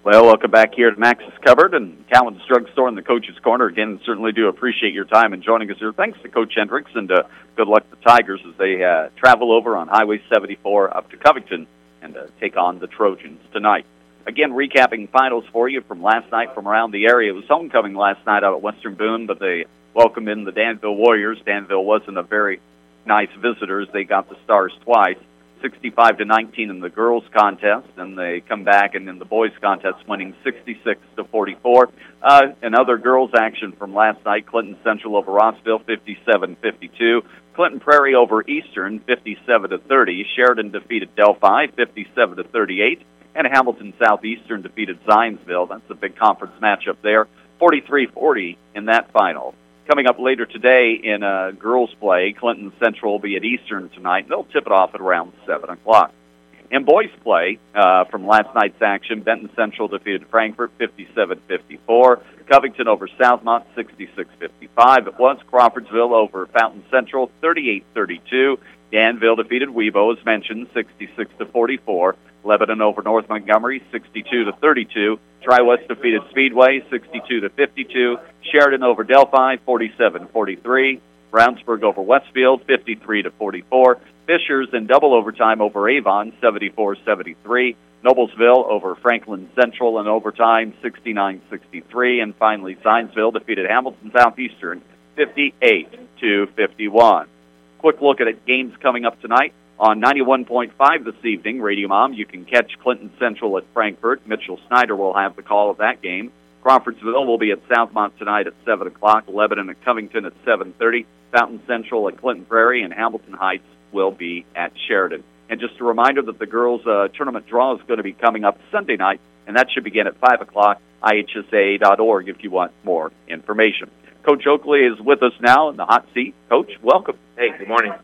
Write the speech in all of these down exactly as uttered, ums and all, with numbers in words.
Well, welcome back here to Max's Cupboard and Cowan's Drug Store in the Coach's Corner. Again, certainly do appreciate your time and joining us here. Thanks to Coach Hendricks, and uh, good luck to the Tigers as they uh, travel over on Highway seventy-four up to Covington and uh, take on the Trojans tonight. Again, recapping finals for you from last night from around the area. It was homecoming last night out at Western Boone, but they welcomed in the Danville Warriors. Danville wasn't a very nice visitors. They got the Stars twice. sixty-five to nineteen in the girls' contest, and they come back and in the boys' contest winning sixty-six to forty-four. Uh, and other girls' action from last night: Clinton Central over Rossville, fifty-seven fifty-two. Clinton Prairie over Eastern, fifty-seven to thirty. Sheridan defeated Delphi, fifty-seven to thirty-eight, and Hamilton Southeastern defeated Zionsville. That's a big conference matchup there, forty-three forty in that final. Coming up later today in uh, girls' play, Clinton Central will be at Eastern tonight. They'll tip it off at around seven o'clock. In boys' play, uh, from last night's action, Benton Central defeated Frankfort fifty-seven fifty-four. Covington over Southmont sixty-six fifty-five. It was Crawfordsville over Fountain Central thirty-eight thirty-two. Danville defeated Webo, as mentioned, sixty-six to forty-four. Lebanon over North Montgomery, sixty-two to thirty-two. Tri-West defeated Speedway, sixty-two to fifty-two. Sheridan over Delphi, forty-seven forty-three. Brownsburg over Westfield, fifty-three to forty-four. Fishers in double overtime over Avon, seventy-four seventy-three. Noblesville over Franklin Central in overtime, sixty-nine sixty-three. And finally, Zionsville defeated Hamilton Southeastern, fifty-eight to fifty-one. Quick look at it, games coming up tonight. On ninety-one point five this evening, Radio Mom, you can catch Clinton Central at Frankfort. Mitchell Snyder will have the call of that game. Crawfordsville will be at Southmont tonight at seven o'clock. Lebanon at Covington at seven thirty. Fountain Central at Clinton Prairie, and Hamilton Heights will be at Sheridan. And just a reminder that the girls' uh, tournament draw is going to be coming up Sunday night, and that should begin at five o'clock, I H S A dot org if you want more information. Coach Oakley is with us now in the hot seat. Coach, welcome. Hey, good morning.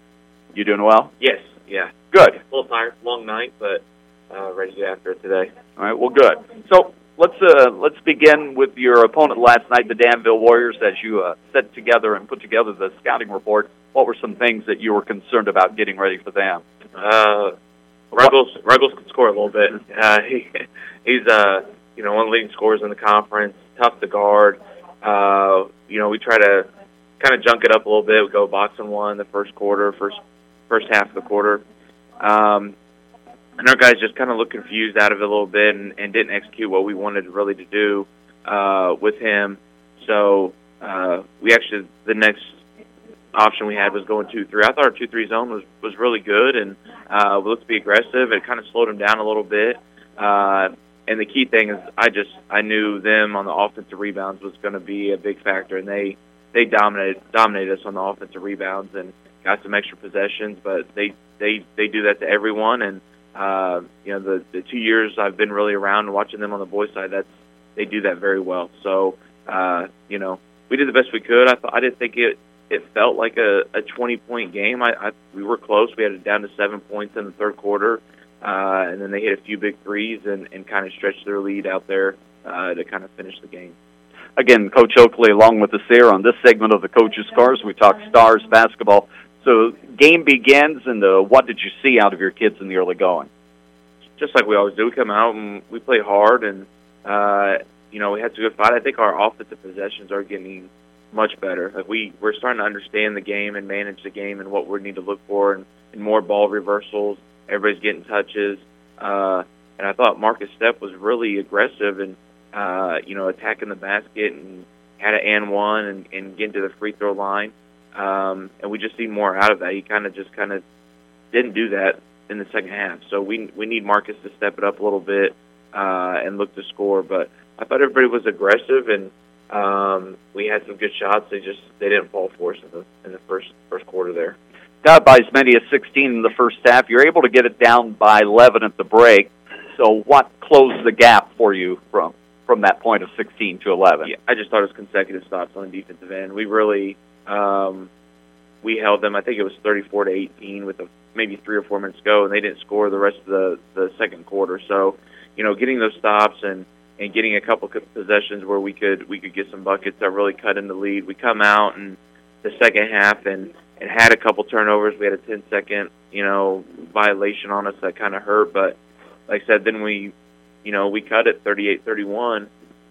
You doing well? Yes, yeah. Good. A little tired, long night, but uh, ready to get after it today. All right, well, good. So let's uh, let's begin with your opponent last night, the Danville Warriors. As you uh, set together and put together the scouting report, what were some things that you were concerned about getting ready for them? Uh, Ruggles, Ruggles can score a little bit. Uh, he, he's uh, you know one of the leading scorers in the conference. Tough to guard. Uh, you know we try to kind of junk it up a little bit. We go box and one the first quarter, first. first half of the quarter. Um, and our guys just kind of looked confused out of it a little bit and, and didn't execute what we wanted really to do uh, with him. So uh, we actually, the next option we had was going two three. I thought our two three zone was, was really good, and uh, we looked to be aggressive. It kind of slowed him down a little bit. Uh, and the key thing is I just, I knew them on the offensive rebounds was going to be a big factor, and they, they dominated, dominated us on the offensive rebounds, and got some extra possessions, but they they they do that to everyone. And uh, you know, the the two years I've been really around and watching them on the boys' side, that's they do that very well. So uh, you know, we did the best we could. I thought I didn't think it it felt like a, a twenty point game. I, I we were close. We had it down to seven points in the third quarter, uh, and then they hit a few big threes and, and kind of stretched their lead out there uh, to kind of finish the game. Again, Coach Oakley along with us here on this segment of the Coach's Cars. We talk Stars basketball. So game begins, and uh, what did you see out of your kids in the early going? Just like we always do, we come out and we play hard, and uh, you know we had a good fight. I think our offensive possessions are getting much better. Like we we're starting to understand the game and manage the game and what we need to look for, and, and more ball reversals. Everybody's getting touches, uh, and I thought Marcus Stepp was really aggressive and uh, you know attacking the basket and had an and one and, and getting to the free throw line. Um, and we just see more out of that. He kind of just kind of didn't do that in the second half. So we we need Marcus to step it up a little bit uh, and look to score. But I thought everybody was aggressive, and um, we had some good shots. They just they didn't fall for us in the in the first first quarter there. Got by as many as sixteen in the first half. You're able to get it down by eleven at the break. So what closed the gap for you from from that point of sixteen to eleven? Yeah, I just thought it was consecutive stops on the defensive end. We really. Um, we held them, I think it was thirty-four to eighteen with a, maybe three or four minutes to go, and they didn't score the rest of the, the second quarter. So, you know, getting those stops and, and getting a couple of possessions where we could we could get some buckets that really cut in the lead. We come out in the second half and, and had a couple turnovers. We had a ten-second, you know, violation on us that kind of hurt. But, like I said, then we you know, we cut it thirty-eight thirty-one.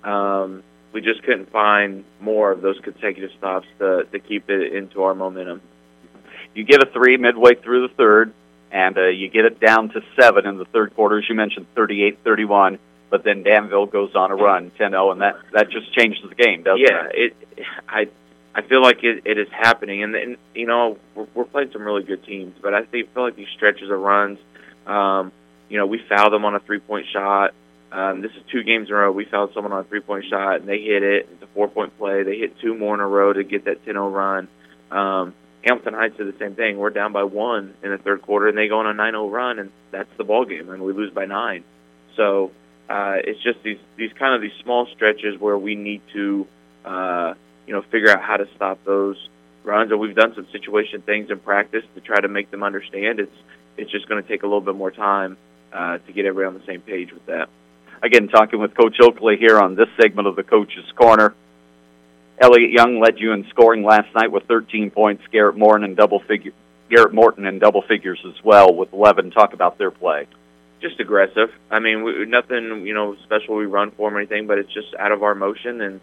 Um, we just couldn't find more of those consecutive stops to, to keep it into our momentum. You get a three midway through the third, and uh, you get it down to seven in the third quarter, as you mentioned, thirty-eight thirty-one. But then Danville goes on a run, ten oh, and that, that just changes the game, doesn't yeah, it? Yeah, it, I I feel like it, it is happening. And, and you know, we're, we're playing some really good teams, but I think, feel like these stretches of runs, um, you know, we fouled them on a three-point shot. Um, this is two games in a row. We fouled someone on a three-point shot, and they hit it. It's a four-point play. They hit two more in a row to get that ten oh run. Um, Hamilton Heights did the same thing. We're down by one in the third quarter, and they go on a nine oh run, and that's the ball game, and we lose by nine. So uh, it's just these these kind of these small stretches where we need to, uh, you know, figure out how to stop those runs. And we've done some situation things in practice to try to make them understand. It's it's just going to take a little bit more time uh, to get everybody on the same page with that. Again, talking with Coach Oakley here on this segment of the Coach's Corner. Elliott Young led you in scoring last night with thirteen points. Garrett Morton in double figure. Garrett Morton in double figures as well with eleven. Talk about their play. Just aggressive. I mean, we, nothing you know special we run for them or anything, but it's just out of our motion. And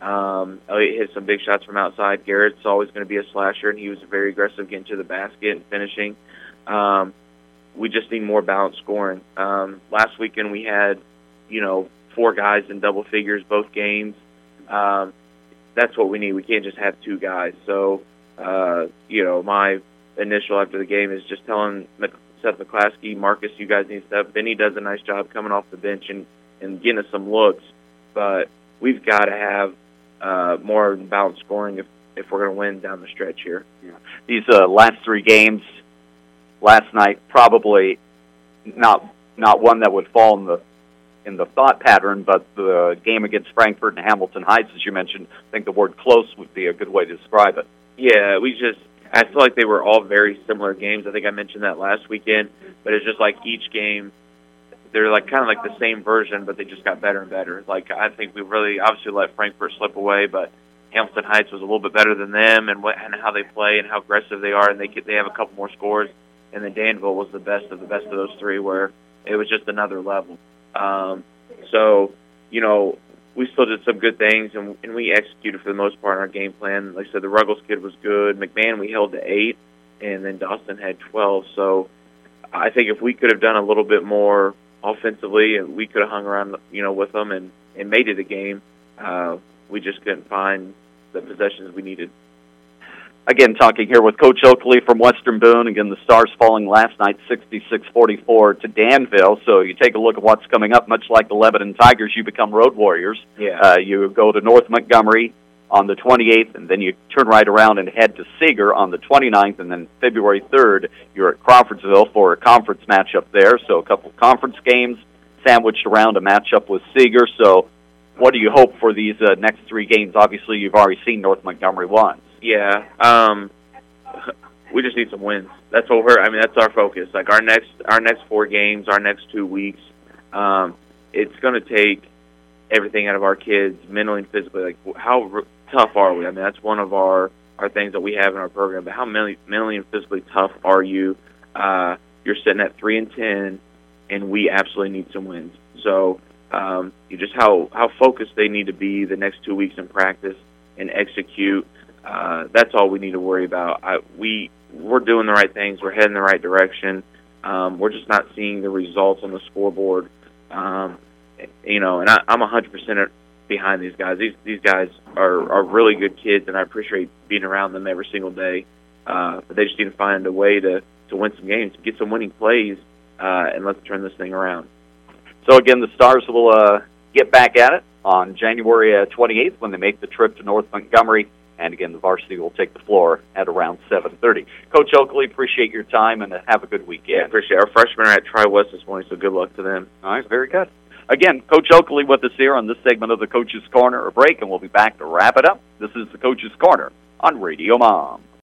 um, Elliott hit some big shots from outside. Garrett's always going to be a slasher, and he was very aggressive getting to the basket and finishing. Um, we just need more balanced scoring. Um, last weekend we had, you know, four guys in double figures both games. Um, that's what we need. We can't just have two guys. So, uh, you know, my initial after the game is just telling Seth McClaskey, Marcus, you guys need to step. Benny does a nice job coming off the bench and, and getting us some looks, but we've got to have uh, more balanced scoring if, if we're going to win down the stretch here. Yeah. These uh, last three games, last night, probably not not one that would fall in the in the thought pattern, but the game against Frankfort and Hamilton Heights, as you mentioned, I think the word close would be a good way to describe it. Yeah, we just, I feel like they were all very similar games. I think I mentioned that last weekend, but it's just like each game, they're like kind of like the same version, but they just got better and better. Like, I think we really obviously let Frankfort slip away, but Hamilton Heights was a little bit better than them, and what and how they play and how aggressive they are, and they get, they have a couple more scores. And then Danville was the best of the best of those three, where it was just another level. Um, so, you know, we still did some good things, and, and we executed for the most part in our game plan. Like I said, the Ruggles kid was good. McMahon we held to eight, and then Dawson had twelve. So I think if we could have done a little bit more offensively, and we could have hung around, you know, with them and, and made it a game, uh, we just couldn't find the possessions we needed. Again, talking here with Coach Oakley from Western Boone. Again, the Stars falling last night sixty-six forty-four to Danville. So you take a look at what's coming up. Much like the Lebanon Tigers, you become road warriors. Yeah. Uh, you go to North Montgomery on the twenty-eighth, and then you turn right around and head to Seeger on the twenty-ninth, and then February third, you're at Crawfordsville for a conference matchup there. So a couple of conference games sandwiched around a matchup with Seeger. So what do you hope for these uh, next three games? Obviously, you've already seen North Montgomery once. Yeah, um, we just need some wins. That's what we're. I mean, that's our focus. Like our next, our next four games, our next two weeks, um, it's going to take everything out of our kids, mentally and physically. Like, how r- tough are we? I mean, that's one of our, our things that we have in our program. But how mentally, mentally and physically tough are you? Uh, you're sitting at three and ten, and we absolutely need some wins. So, um, you just how how focused they need to be the next two weeks in practice and execute. Uh, that's all we need to worry about. I, we, we're doing the right things. We're heading the right direction. Um, we're just not seeing the results on the scoreboard. Um, you know, and I, I'm one hundred percent behind these guys. These these guys are, are really good kids, and I appreciate being around them every single day. Uh, but they just need to find a way to, to win some games, get some winning plays, uh, and let's turn this thing around. So, again, the Stars will uh, get back at it on January uh, twenty-eighth when they make the trip to North Montgomery. And, again, the varsity will take the floor at around seven thirty. Coach Oakley, appreciate your time, and have a good weekend. Yeah, appreciate it. Our freshmen are at Tri-West this morning, so good luck to them. All right, very good. Again, Coach Oakley with us here on this segment of the Coach's Corner. A break, and we'll be back to wrap it up. This is the Coach's Corner on Radio Mom.